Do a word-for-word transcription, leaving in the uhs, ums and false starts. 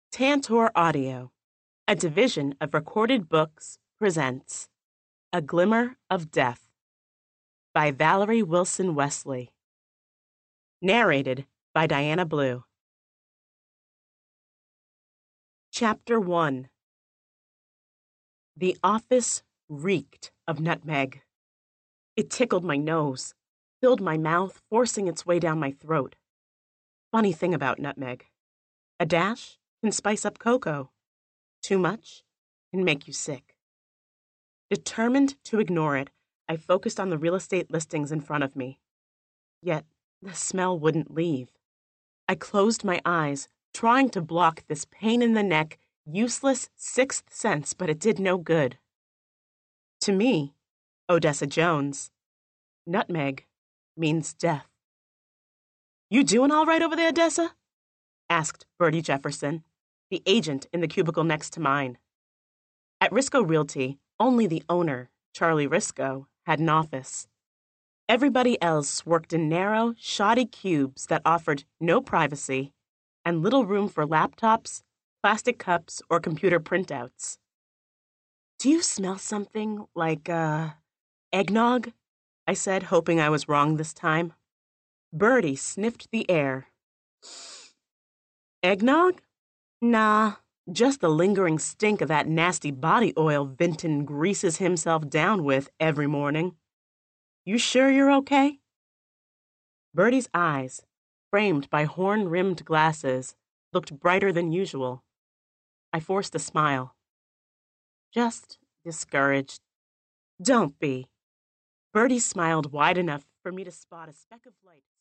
Tantor Audio, a division of Recorded Books, presents A Glimmer of Death by Valerie Wilson Wesley. Narrated by Diana Blue. Chapter one. The office reeked of nutmeg. It tickled my nose, filled my mouth, forcing its way down my throat. Funny thing about nutmeg. A dash can spice up cocoa. Too much can make you sick. Determined to ignore it, I focused on the real estate listings in front of me. Yet the smell wouldn't leave. I closed my eyes, trying to block this pain-in-the-neck, useless sixth sense, but it did no good. To me, Odessa Jones, nutmeg means death. "You doing all right over there, Odessa?" asked Bertie Jefferson, the agent in the cubicle next to mine. At Risco Realty, only the owner, Charlie Risco, had an office. Everybody else worked in narrow, shoddy cubes that offered no privacy and little room for laptops, plastic cups, or computer printouts. "Do you smell something like, uh, eggnog?" I said, hoping I was wrong this time. Bertie sniffed the air. "Eggnog? Nah, just the lingering stink of that nasty body oil Vinton greases himself down with every morning. You sure you're okay?" Bertie's eyes, framed by horn-rimmed glasses, looked brighter than usual. I forced a smile. "Just discouraged." "Don't be." Bertie smiled wide enough for me to spot a speck of light